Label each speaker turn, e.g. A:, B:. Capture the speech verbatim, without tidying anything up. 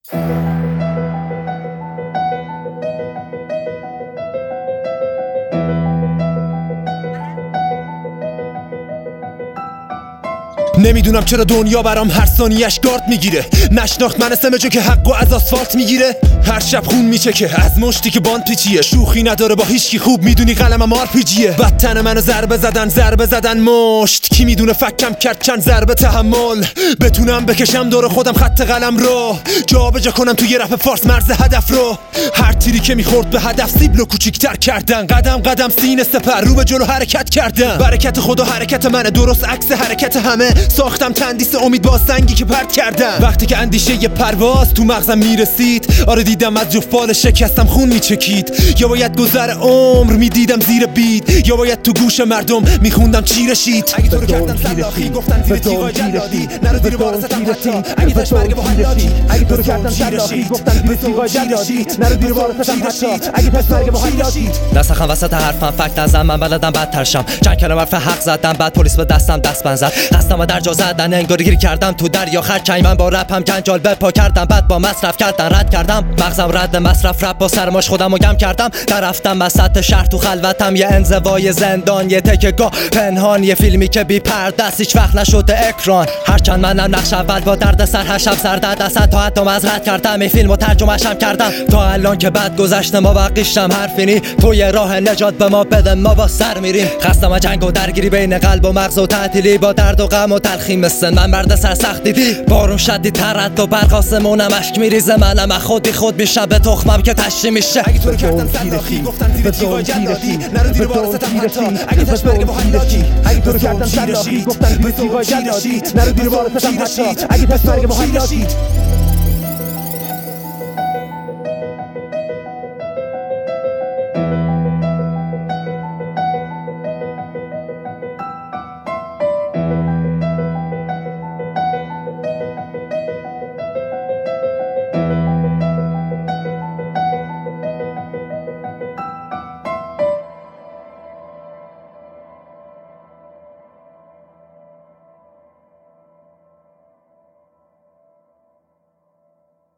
A: نمیدونم چرا دنیا برام هر ثانیه‌اش گارد میگیره. نشناخت من سمجو که حقو از آسفالت میگیره. هر شب خون میچکه از مشتی که باند پیچیه. شوخی نداره با هیچکی، خوب میدونی قلمم آر پی جیه. بدتن منو ضربه زدن ضربه زدن مشت. کی میدونه فکم کرد چند ضربه تحمل. بتونم بکشم دور خودم خط قلم رو، جا به جا کنم توی رپ فارس مرز هدف رو. هر تیری که میخورد به هدف سیبلو کوچیک‌تر کردن. قدم قدم سینه سپر رو به جلو حرکت کردن. برکت خدا حرکت منه، درست عکس حرکت همه. ساختم تندیس امید با سنگی که پرت کردم. وقتی که اندیشه ی پرواز تو مغزم میرسید، آره دیدم از جفت بال شکستم خون میچکید. یا باید گذر عمر میدیدم زیر بید، یا باید تو گوش مردم میخوندم چی رشید. اگه تو رو کردن سلاخی گفتن زیر تیغای جلادی، نرو دیر وارستم حتی اگه داشت مرگ با حلاجی. اگه تو رو کردن سلاخی گفتن زیر تیغای جلادی، نرو دیر وارستم حتی اگه داشت مرگ با حلاجی.
B: دست خم وسط حرفم فکت نزن، من بلدم بدتر شم. چند کلمه حرف حق زدم، بعد پلیس به دستم دستبند زد. قصدم در جا زدن انگار گیر کردم تو دریا خرچنگ. من با رپم جنجال بپا کردم، بعد با مصرف کردن رد کردم. مغزم رد مصرف رپ با سرماش خودمو گم کردم. در رفتم وسط شهر تو خلوتم، یه انزوای زندان، یه تکه گاه پنهان. یه فیلمی که بی پرده است هیچ وقت نشده اکران. هرچند منم نقش اول با درد سر هر شب سر در دست تا حتی مزرعت کردم. این فیلمو ترجمه‌شم کردم تا الان که بعد گذشته ما بقیشم حرفینی. تو یه راه نجات به ما بده ما با سر میریم. خستم از جنگ و درگیری بین قلب و مغز و تعطیلی، با درد و غم و تلخی مثل من مرد سرسخت دیدی. بارون شدید ترد و برق آسمونم اشک میریزه. منم خودی خود میشم به تخمم که تشی میشه.
A: اگه تو رو کردن سلاخی گفتن زیر تیغای جلادی، نرو دیر وارستم حتی اگه داشت مرگ با حلاجی. اگه تو رو کردن سلاخی گفتن زیر تیغای جلادی، نرو دیر وارستم حتی اگه داشت مرگ با حلاجی.